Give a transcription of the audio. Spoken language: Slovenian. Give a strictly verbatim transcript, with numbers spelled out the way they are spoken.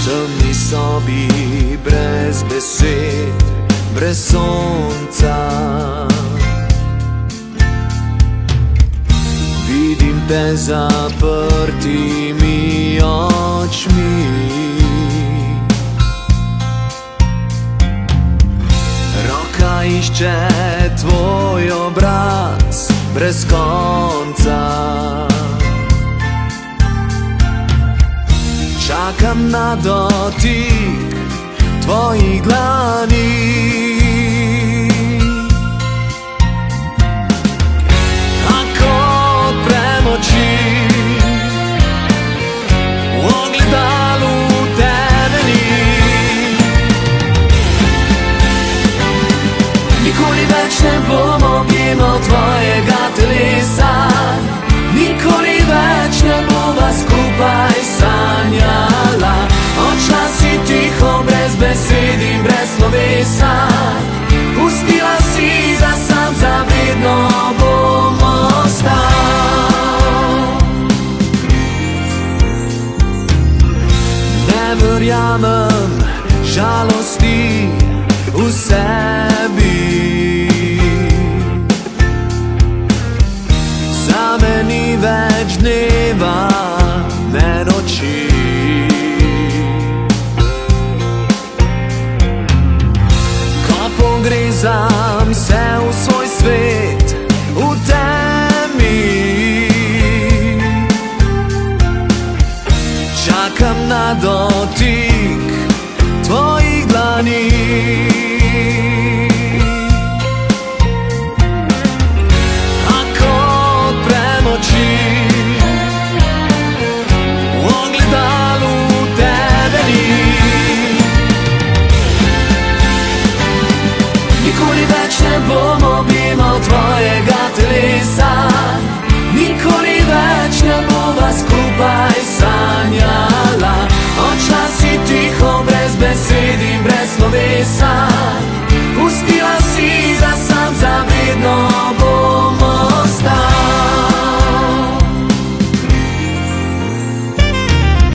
temni sobi, brez besed, brez sonca. Vidim te zaprtimi očmi, roka išče tvoj obraz brez konca. Čakam na dotik tvojih dlani, ako odprem oči, v ogledalu tebe ni. Nikoli več ne bom objemal tvojega telesa, nikoli več ne bova skupaj sanjala. Odšla si tiho, brez besed in brez slovesa, pustila si, da sam zavedno bom ostal. Ne verjamem žalosti v sebi, zame ni več dneva ne noči. Ko pogrezam se v svoj svet v temi, čakam na dotik tvojih dlani. Nikoli več ne bom objemal tvojega telesa, nikoli več ne bova skupaj sanjala. Odšla si tiho, brez besed in brez slovesa,